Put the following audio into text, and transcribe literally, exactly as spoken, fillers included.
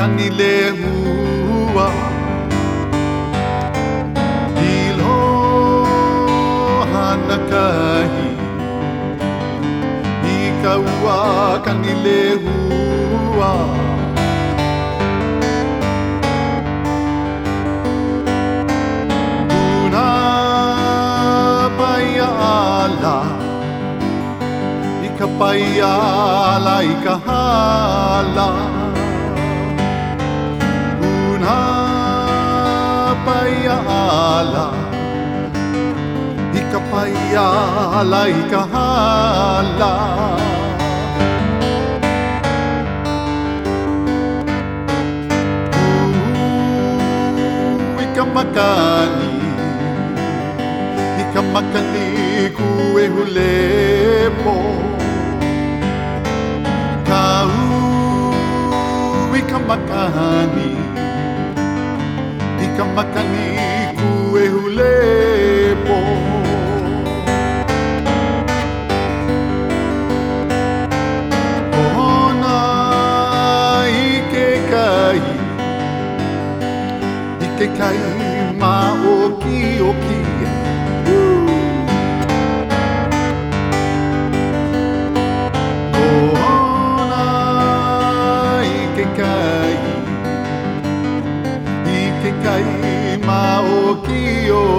kani lehua Ilo hanakahi Ika ua kani lehua Una paya ala Ika paya ala ika hala Paya ala, ika paya ala, ika hala. Uh, ika makani, ika makani ku e hulepo. Kau ika makani. Ika makani ku e hulepo Ohona ike kai Ike kai ma oki oki Ohona ike kai Ike kai ma o ki o